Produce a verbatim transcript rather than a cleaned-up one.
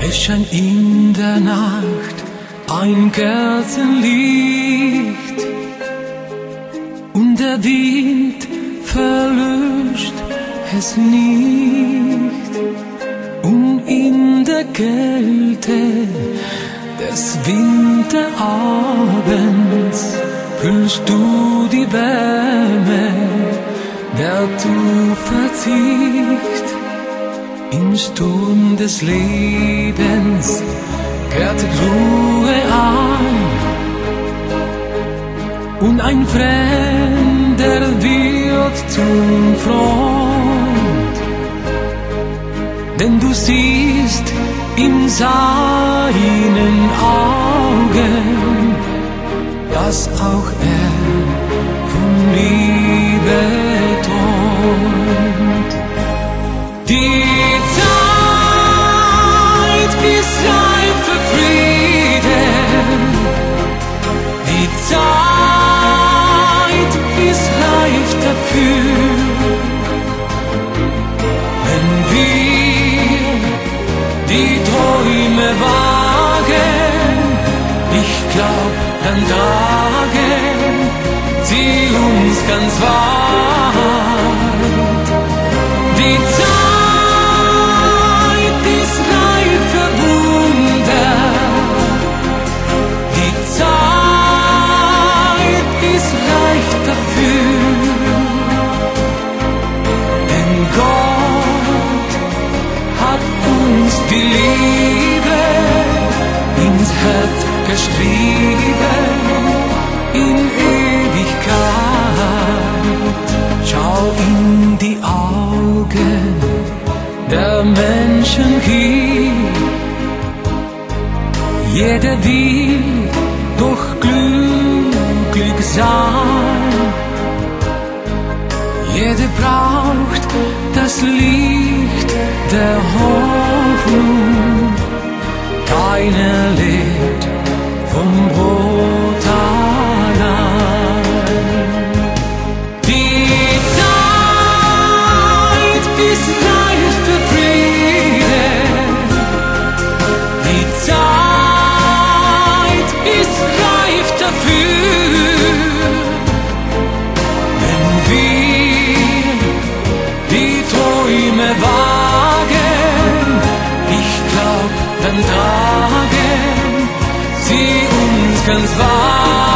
Es scheint in der Nacht ein Kerzenlicht und der Wind verlöscht es nicht. Und in der Kälte des Winterabends fühlst du die Wärme der Zuversicht. Im Sturm des Lebens kehrt Ruhe ein und ein Fremder wird zum Freund, denn du siehst in seinen Augen, dass auch er von Liebe träumt. Die Zeit ist reif für Frieden, die Zeit ist reif dafür, wenn wir die Träume wagen. Ich glaub, dann tragen sie uns ganz weit. Die Zeit ist reif für Wunder, die Zeit ist reif dafür, denn Gott hat uns die Liebe ins Herz geschrieben, in Ewigkeit. Schau in die Augen der Menschen hin, jeder will doch glücklich sein, jeder braucht das Licht der Hoffnung, keiner lebt vom Brot allein. Die Zeit ist reif für Frieden, die Zeit ist reif dafür, wenn wir die Träume wagen. Ich glaub, dann tragen sie uns ganz weit.